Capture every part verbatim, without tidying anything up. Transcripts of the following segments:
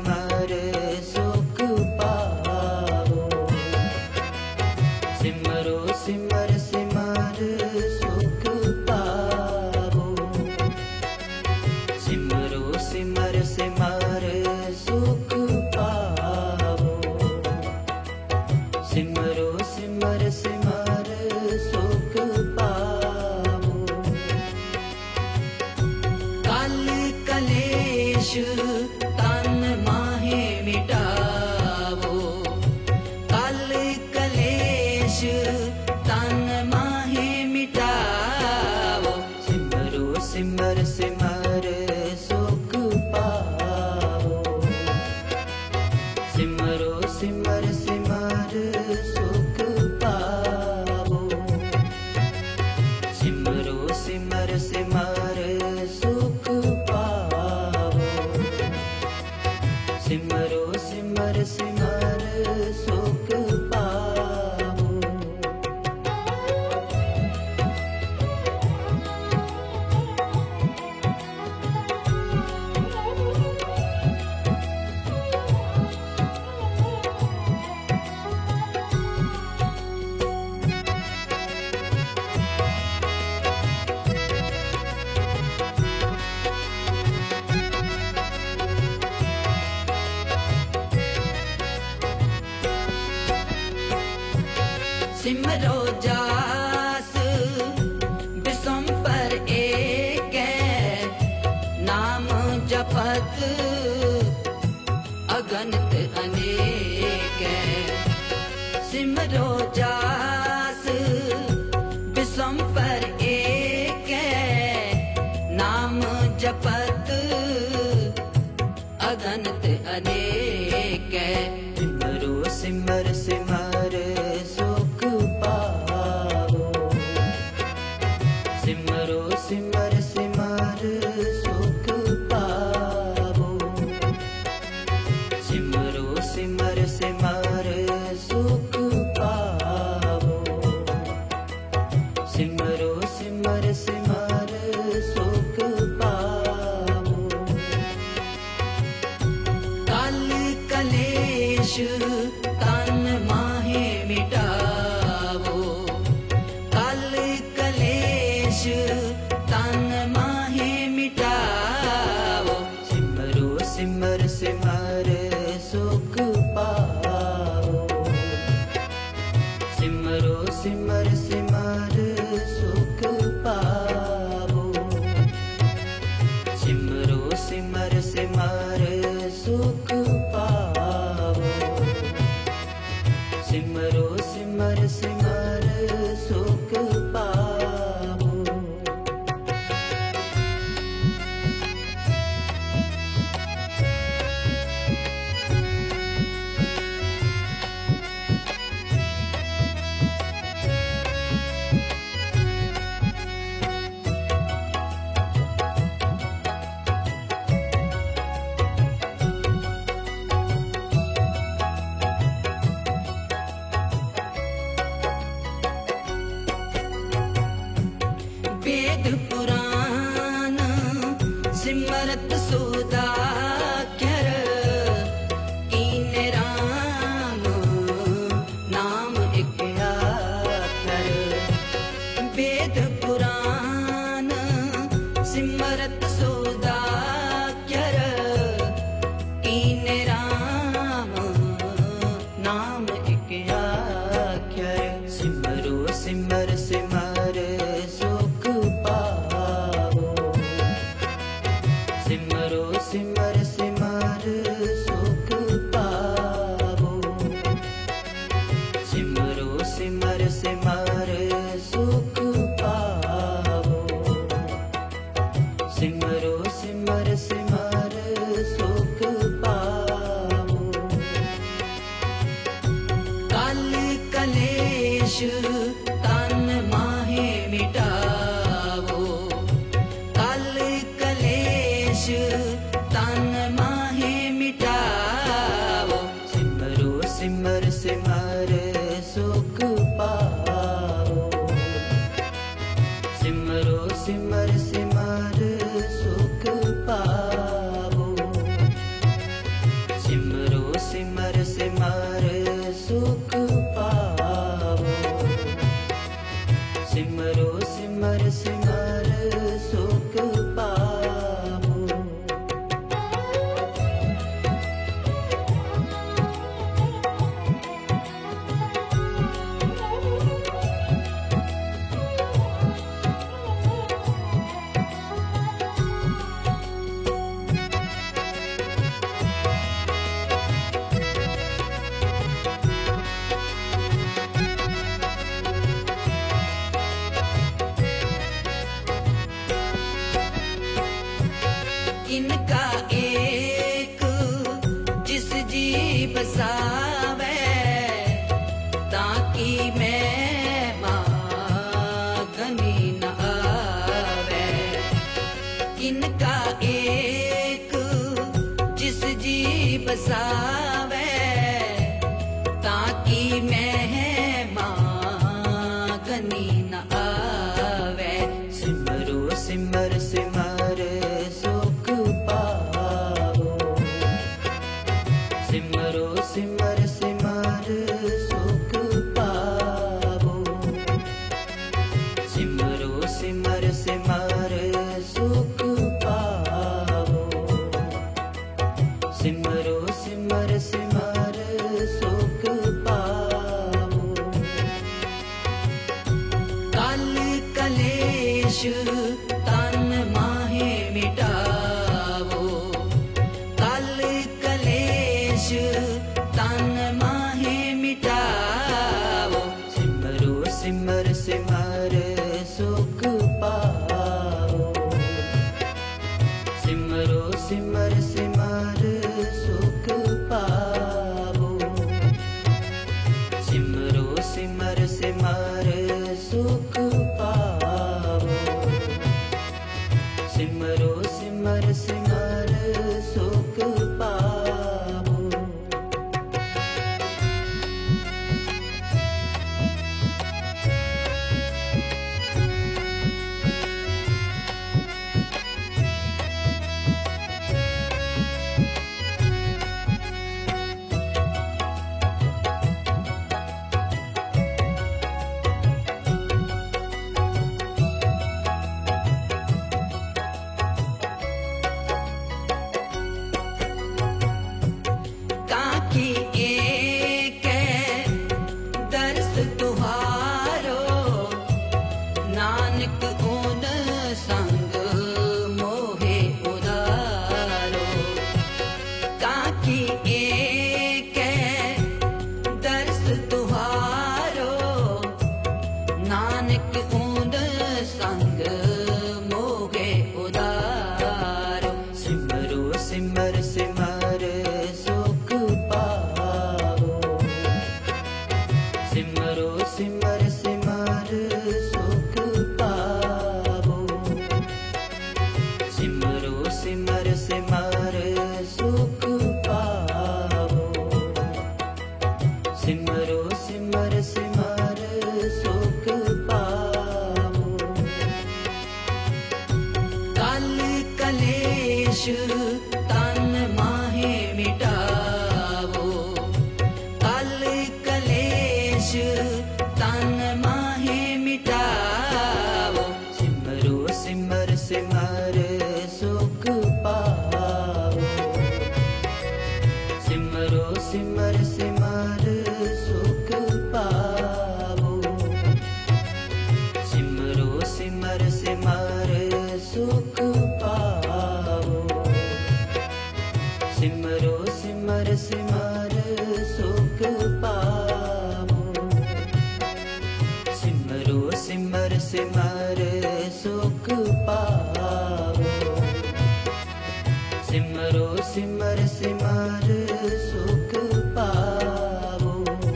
सिमर सुख पावो। सिमरो सिमर सिमर सुख पावो। सिमरो सिमर सिमर सुख पावो। सिमरो सिमर सिमर सुख पावो। कल कलेश तन माहे मिटावो। कल कलेश तन माहे मिटावो। सिमरो सिमर सिमर सुख पावो। सिमरो सिमर सिमर सुख पावो। सिमरो सिमर सिमर सुख पावो। सिमरो सिमर सिमर सुख पावो। सिमरो जास बिसंपर एक नाम जपत अगणित अनेक। सिमरो जास बिसंपर एक नाम जपत अगणित अनेक। सिमरो सिमर सिमर सुख पावो। सिमरो सिमर सिमर सुख पावो। सिमरो सिमर सिमर सुख पावो। सिमरो सिमर सिमर सुख पावो। कल कलेश तन माहे मिटावो। कल कलेश तन माहे मिटावो। सिमरो सिमर सिमर सुख पावो। सिमरो सिमर सिमर सुख पावो। सिमरो सिमर सिमर सुख पावो। सिमरो सिमर सिमर सुख पावो। वेद पुराण सिमरत सुदाकर कीने राम नाम एक आखर। वेद पुराण सिमरत सुदाकर कीने राम नाम एक आखर। सिमरो सिमर सिमर सुख पावो। सिमरो सिमर सिमर सुख पावो। सिमरो सिमर सिमर सुख पावो। सिमरो सिमर सिमर सुख पावो। बसावे ताकि मैं मागनी न आवे। किनका एक जिस जी बसावे ताकि मैं मागनी न आवे। सिमरो सिमर सिमर सुख पावो। सिमरो सिमर सिमर सुख पावो। सिमरो सिमर सिमर सुख पावो। सिमरो सिमर सिमर सुख पावो। कल कलेश तन माहे मिटावो। कल कलेश तन माहे मिटावो। सिमरो सिमर सिमर सुख पावो। सिमरो सिमर सिमर सुख पावो। सिमरो सिमर सिमर सुख पावो। सिमरो सिमर सिमर सुख पावो। काकी एक दर्श तुहारो नानक उन संग मोहे उदारो। काकी एक दर्श तुहारो नानक उन संग मोहे उदारो। सिमरो सिमर सिमर सुख पावो। सिमरो सिमर सिमर सुख पावो। सिमरो सिमर सिमर सुख पावो। सिमरो सिमर सिमर सुख पावो। कल कलेश तन माहे मिटावो। कल कलेश तन माहे मिटावो। सिमरो सिमर सिमर सुख पावो। सिमरो सिमर सिमर सुख पावो। सिमरो सिमर सिमर सुख पावो। सिमरो सिमर सिमर सुख पावो। सिमरो सिमर सिमर सुख पावो। सिमरो सिमर सिमर सुख पावो।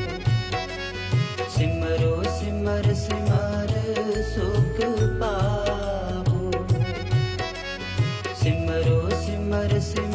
सिमरो सिमर सिमर सुख पावो। सिमरो सिमर सिमर